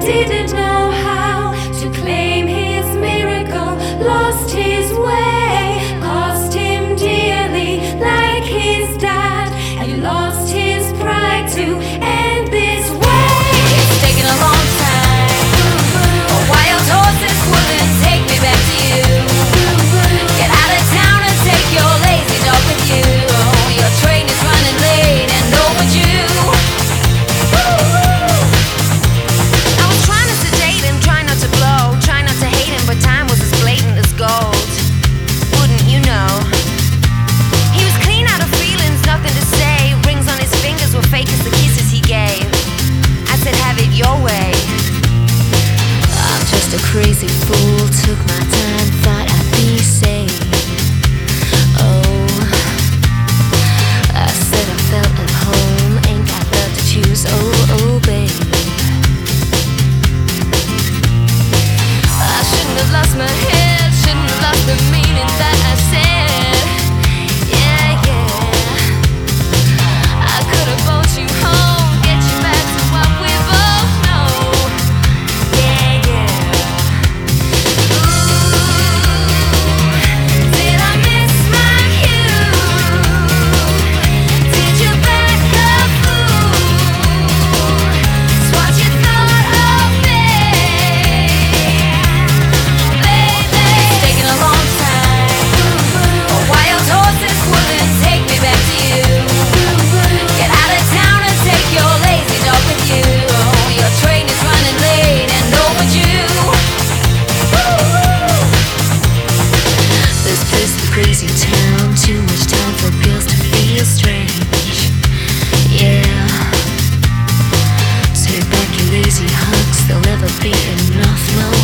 didn't know how to claim his miracle, lost his way, cost him dearly, like his dad, and lost his pride to end this way. It's taken a long time, but wild horses wouldn't take me back to you. Get out of town and take your lazy dog with you. Your train is running late and overdue. I was trying to sedate him, try not to blow, try not to hate him, but time was as blatant as gold. Wouldn't you know? He was clean out of feelings, nothing to say. Rings on his fingers were fake as the kisses he gave. I said, have it your way. I'm just a crazy fool, took my time, thought I'd be safe. Oh, I said I felt at home, ain't got love to choose. Oh, babe, I shouldn't have lost my head, shouldn't have lost the meaning that I said. Yeah, I could have brought you home, get you back to what we both know. Yeah. Ooh, did I miss my cue? Did you back the fool? It's what you thought of me, baby. It's taken a long time, but wild horses wouldn't take me back to you. Get out of town and take your lazy dog with you. Your train is running late and overdue. This place is a crazy town, too much time for girls to feel strange. Yeah, take back your lazy hugs, they'll never be enough, no